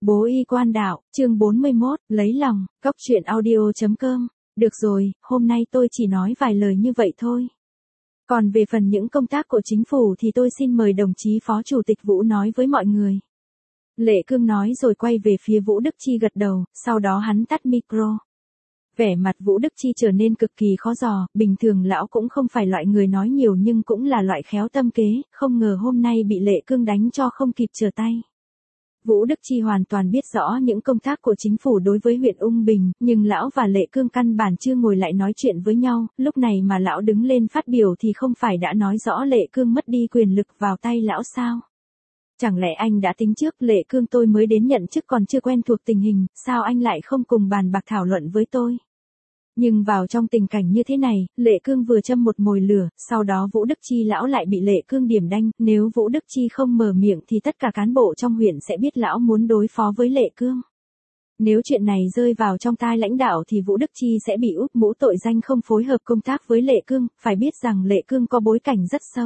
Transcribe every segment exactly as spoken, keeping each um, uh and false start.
Bố y quan đạo, chương bốn mươi mốt, lấy lòng, góc truyện audio.com. Được rồi, hôm nay tôi chỉ nói vài lời như vậy thôi. Còn về phần những công tác của chính phủ thì tôi xin mời đồng chí Phó Chủ tịch Vũ nói với mọi người. Lệ Cương nói rồi quay về phía Vũ Đức Chi gật đầu, sau đó hắn tắt micro. Vẻ mặt Vũ Đức Chi trở nên cực kỳ khó dò, bình thường lão cũng không phải loại người nói nhiều nhưng cũng là loại khéo tâm kế, không ngờ hôm nay bị Lệ Cương đánh cho không kịp trở tay. Vũ Đức Chi hoàn toàn biết rõ những công tác của chính phủ đối với huyện Ung Bình, nhưng lão và Lệ Cương căn bản chưa ngồi lại nói chuyện với nhau, lúc này mà lão đứng lên phát biểu thì không phải đã nói rõ Lệ Cương mất đi quyền lực vào tay lão sao? Chẳng lẽ anh đã tính trước Lệ Cương tôi mới đến nhận chức còn chưa quen thuộc tình hình, sao anh lại không cùng bàn bạc thảo luận với tôi? Nhưng vào trong tình cảnh như thế này, Lệ Cương vừa châm một mồi lửa, sau đó Vũ Đức Chi lão lại bị Lệ Cương điểm đanh, nếu Vũ Đức Chi không mở miệng thì tất cả cán bộ trong huyện sẽ biết lão muốn đối phó với Lệ Cương. Nếu chuyện này rơi vào trong tai lãnh đạo thì Vũ Đức Chi sẽ bị úp mũ tội danh không phối hợp công tác với Lệ Cương, phải biết rằng Lệ Cương có bối cảnh rất sâu.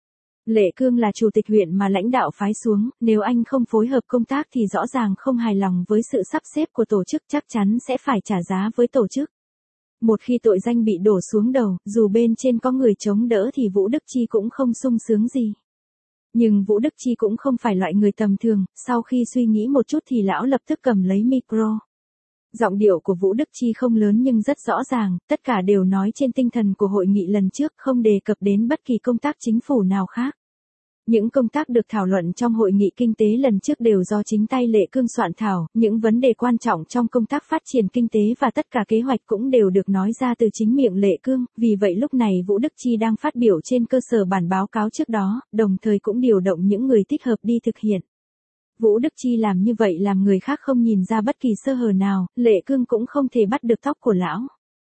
Lệ Cương là chủ tịch huyện mà lãnh đạo phái xuống, nếu anh không phối hợp công tác thì rõ ràng không hài lòng với sự sắp xếp của tổ chức, chắc chắn sẽ phải trả giá với tổ chức. Một khi tội danh bị đổ xuống đầu, dù bên trên có người chống đỡ thì Vũ Đức Chi cũng không sung sướng gì. Nhưng Vũ Đức Chi cũng không phải loại người tầm thường, sau khi suy nghĩ một chút thì lão lập tức cầm lấy micro. Giọng điệu của Vũ Đức Chi không lớn nhưng rất rõ ràng, tất cả đều nói trên tinh thần của hội nghị lần trước, không đề cập đến bất kỳ công tác chính phủ nào khác. Những công tác được thảo luận trong hội nghị kinh tế lần trước đều do chính tay Lệ Cương soạn thảo, những vấn đề quan trọng trong công tác phát triển kinh tế và tất cả kế hoạch cũng đều được nói ra từ chính miệng Lệ Cương, vì vậy lúc này Vũ Đức Chi đang phát biểu trên cơ sở bản báo cáo trước đó, đồng thời cũng điều động những người thích hợp đi thực hiện. Vũ Đức Chi làm như vậy làm người khác không nhìn ra bất kỳ sơ hở nào, Lệ Cương cũng không thể bắt được tóc của lão.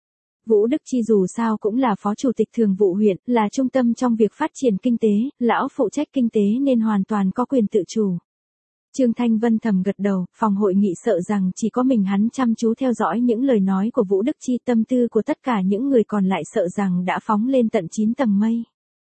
Vũ Đức Chi dù sao cũng là phó chủ tịch thường vụ huyện, là trung tâm trong việc phát triển kinh tế, lão phụ trách kinh tế nên hoàn toàn có quyền tự chủ. Trương Thanh Vân thầm gật đầu, phòng hội nghị sợ rằng chỉ có mình hắn chăm chú theo dõi những lời nói của Vũ Đức Chi, tâm tư của tất cả những người còn lại sợ rằng đã phóng lên tận chín tầng mây.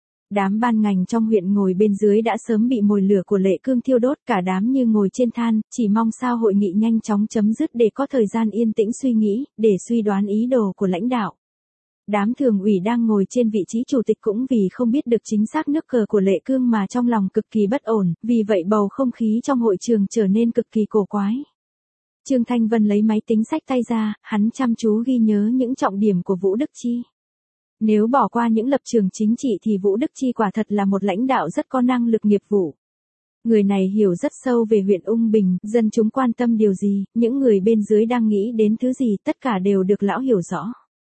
Đám ban ngành trong huyện ngồi bên dưới đã sớm bị mồi lửa của Lệ Cương thiêu đốt, cả đám như ngồi trên than, chỉ mong sao hội nghị nhanh chóng chấm dứt để có thời gian yên tĩnh suy nghĩ, để suy đoán ý đồ của lãnh đạo. Đám thường ủy đang ngồi trên vị trí chủ tịch cũng vì không biết được chính xác nước cờ của Lệ Cương mà trong lòng cực kỳ bất ổn, vì vậy bầu không khí trong hội trường trở nên cực kỳ cổ quái. Trương Thanh Vân lấy máy tính xách tay ra, hắn chăm chú ghi nhớ những trọng điểm của Vũ Đức Chi. Nếu bỏ qua những lập trường chính trị thì Vũ Đức Chi quả thật là một lãnh đạo rất có năng lực nghiệp vụ. Người này hiểu rất sâu về huyện Ung Bình, dân chúng quan tâm điều gì, những người bên dưới đang nghĩ đến thứ gì, tất cả đều được lão hiểu rõ.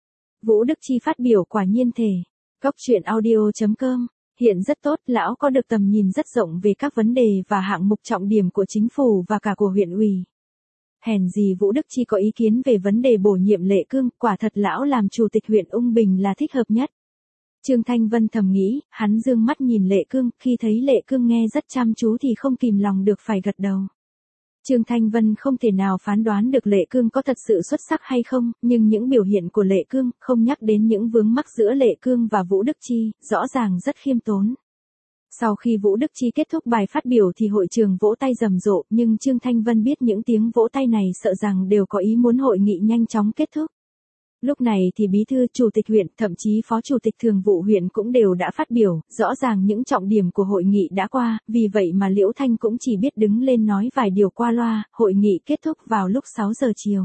Vũ Đức Chi phát biểu quả nhiên thể. Góc truyện audio.com. Hiện rất tốt, lão có được tầm nhìn rất rộng về các vấn đề và hạng mục trọng điểm của chính phủ và cả của huyện ủy. Hèn gì Vũ Đức Chi có ý kiến về vấn đề bổ nhiệm Lệ Cương, quả thật lão làm chủ tịch huyện Ung Bình là thích hợp nhất. Trương Thanh Vân thầm nghĩ, hắn dương mắt nhìn Lệ Cương, khi thấy Lệ Cương nghe rất chăm chú thì không kìm lòng được phải gật đầu. Trương Thanh Vân không thể nào phán đoán được Lệ Cương có thật sự xuất sắc hay không, nhưng những biểu hiện của Lệ Cương, không nhắc đến những vướng mắc giữa Lệ Cương và Vũ Đức Chi, rõ ràng rất khiêm tốn. Sau khi Vũ Đức Chi kết thúc bài phát biểu thì hội trường vỗ tay rầm rộ, nhưng Trương Thanh Vân biết những tiếng vỗ tay này sợ rằng đều có ý muốn hội nghị nhanh chóng kết thúc. Lúc này thì bí thư chủ tịch huyện, thậm chí phó chủ tịch thường vụ huyện cũng đều đã phát biểu, rõ ràng những trọng điểm của hội nghị đã qua, vì vậy mà Liễu Thanh cũng chỉ biết đứng lên nói vài điều qua loa, hội nghị kết thúc vào lúc sáu giờ chiều.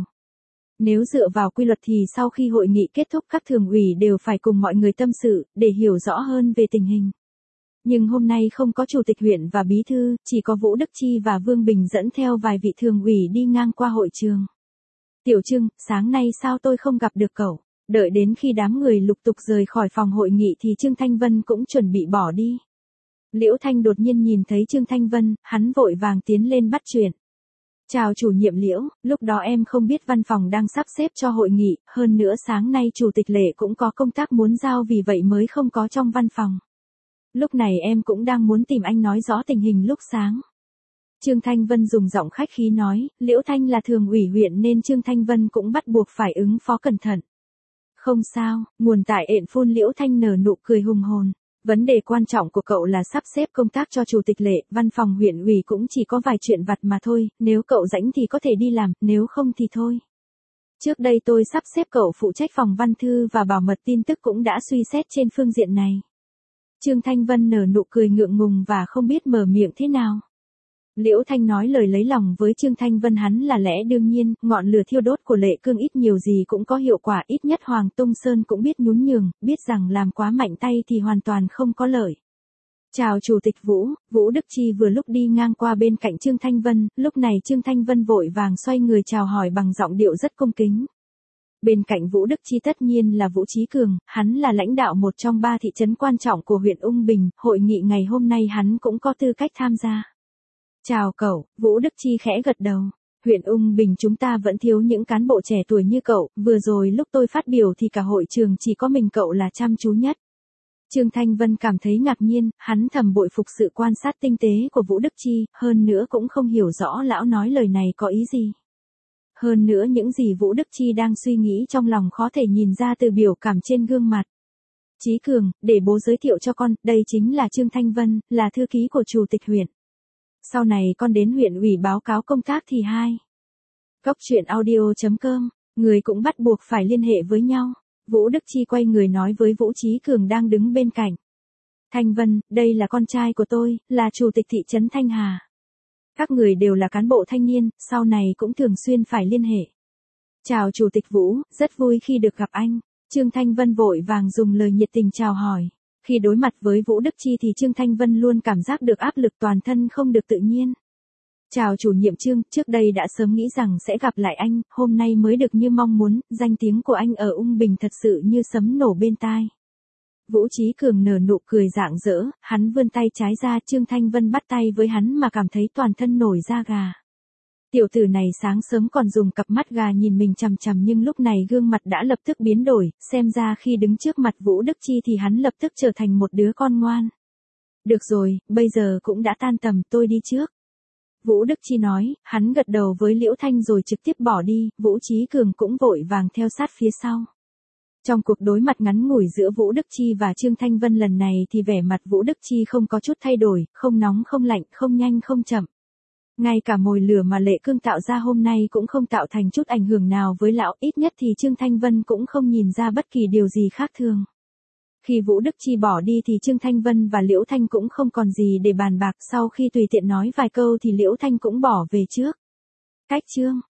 Nếu dựa vào quy luật thì sau khi hội nghị kết thúc các thường ủy đều phải cùng mọi người tâm sự, để hiểu rõ hơn về tình hình. Nhưng hôm nay không có chủ tịch huyện và bí thư, chỉ có Vũ Đức Chi và Vương Bình dẫn theo vài vị thường ủy đi ngang qua hội trường. Tiểu Trương, sáng nay sao tôi không gặp được cậu? Đợi đến khi đám người lục tục rời khỏi phòng hội nghị thì Trương Thanh Vân cũng chuẩn bị bỏ đi. Liễu Thanh đột nhiên nhìn thấy Trương Thanh Vân, hắn vội vàng tiến lên bắt chuyện. Chào chủ nhiệm Liễu, lúc đó em không biết văn phòng đang sắp xếp cho hội nghị, hơn nữa sáng nay chủ tịch Lệ cũng có công tác muốn giao vì vậy mới không có trong văn phòng. Lúc này em cũng đang muốn tìm anh nói rõ tình hình lúc sáng. Trương Thanh Vân dùng giọng khách khí nói, Liễu Thanh là thường ủy huyện nên Trương Thanh Vân cũng bắt buộc phải ứng phó cẩn thận. Không sao, nguồn tại ện phun Liễu Thanh nở nụ cười hùng hồn. Vấn đề quan trọng của cậu là sắp xếp công tác cho chủ tịch Lệ, văn phòng huyện ủy cũng chỉ có vài chuyện vặt mà thôi, nếu cậu rảnh thì có thể đi làm, nếu không thì thôi. Trước đây tôi sắp xếp cậu phụ trách phòng văn thư và bảo mật tin tức cũng đã suy xét trên phương diện này. Trương Thanh Vân nở nụ cười ngượng ngùng và không biết mở miệng thế nào. Liễu Thanh nói lời lấy lòng với Trương Thanh Vân hắn là lẽ đương nhiên, ngọn lửa thiêu đốt của Lệ Cương ít nhiều gì cũng có hiệu quả, ít nhất Hoàng Tung Sơn cũng biết nhún nhường, biết rằng làm quá mạnh tay thì hoàn toàn không có lợi. Chào Chủ tịch Vũ, Vũ Đức Chi vừa lúc đi ngang qua bên cạnh Trương Thanh Vân, lúc này Trương Thanh Vân vội vàng xoay người chào hỏi bằng giọng điệu rất cung kính. Bên cạnh Vũ Đức Chi tất nhiên là Vũ Chí Cường, hắn là lãnh đạo một trong ba thị trấn quan trọng của huyện Ung Bình, hội nghị ngày hôm nay hắn cũng có tư cách tham gia. Chào cậu, Vũ Đức Chi khẽ gật đầu. Huyện Ung Bình chúng ta vẫn thiếu những cán bộ trẻ tuổi như cậu, vừa rồi lúc tôi phát biểu thì cả hội trường chỉ có mình cậu là chăm chú nhất. Trương Thanh Vân cảm thấy ngạc nhiên, hắn thầm bội phục sự quan sát tinh tế của Vũ Đức Chi, hơn nữa cũng không hiểu rõ lão nói lời này có ý gì. Hơn nữa những gì Vũ Đức Chi đang suy nghĩ trong lòng khó thể nhìn ra từ biểu cảm trên gương mặt. Chí Cường, để bố giới thiệu cho con, đây chính là Trương Thanh Vân, là thư ký của chủ tịch huyện. Sau này con đến huyện ủy báo cáo công tác thì hai. Cốc truyện audio chấm com, người cũng bắt buộc phải liên hệ với nhau. Vũ Đức Chi quay người nói với Vũ Chí Cường đang đứng bên cạnh. Thanh Vân, đây là con trai của tôi, là chủ tịch thị trấn Thanh Hà. Các người đều là cán bộ thanh niên, sau này cũng thường xuyên phải liên hệ. Chào Chủ tịch Vũ, rất vui khi được gặp anh. Trương Thanh Vân vội vàng dùng lời nhiệt tình chào hỏi. Khi đối mặt với Vũ Đức Chi thì Trương Thanh Vân luôn cảm giác được áp lực toàn thân không được tự nhiên. Chào chủ nhiệm Trương, trước đây đã sớm nghĩ rằng sẽ gặp lại anh, hôm nay mới được như mong muốn, danh tiếng của anh ở Ung Bình thật sự như sấm nổ bên tai. Vũ Chí Cường nở nụ cười rạng rỡ, hắn vươn tay trái ra, Trương Thanh Vân bắt tay với hắn mà cảm thấy toàn thân nổi da gà. Tiểu tử này sáng sớm còn dùng cặp mắt gà nhìn mình chằm chằm nhưng lúc này gương mặt đã lập tức biến đổi, xem ra khi đứng trước mặt Vũ Đức Chi thì hắn lập tức trở thành một đứa con ngoan. Được rồi, bây giờ cũng đã tan tầm, tôi đi trước. Vũ Đức Chi nói, hắn gật đầu với Liễu Thanh rồi trực tiếp bỏ đi, Vũ Chí Cường cũng vội vàng theo sát phía sau. Trong cuộc đối mặt ngắn ngủi giữa Vũ Đức Chi và Trương Thanh Vân lần này thì vẻ mặt Vũ Đức Chi không có chút thay đổi, không nóng không lạnh, không nhanh không chậm. Ngay cả mồi lửa mà Lệ Cương tạo ra hôm nay cũng không tạo thành chút ảnh hưởng nào với lão, ít nhất thì Trương Thanh Vân cũng không nhìn ra bất kỳ điều gì khác thường. Khi Vũ Đức Chi bỏ đi thì Trương Thanh Vân và Liễu Thanh cũng không còn gì để bàn bạc, sau khi tùy tiện nói vài câu thì Liễu Thanh cũng bỏ về trước. Cách Trương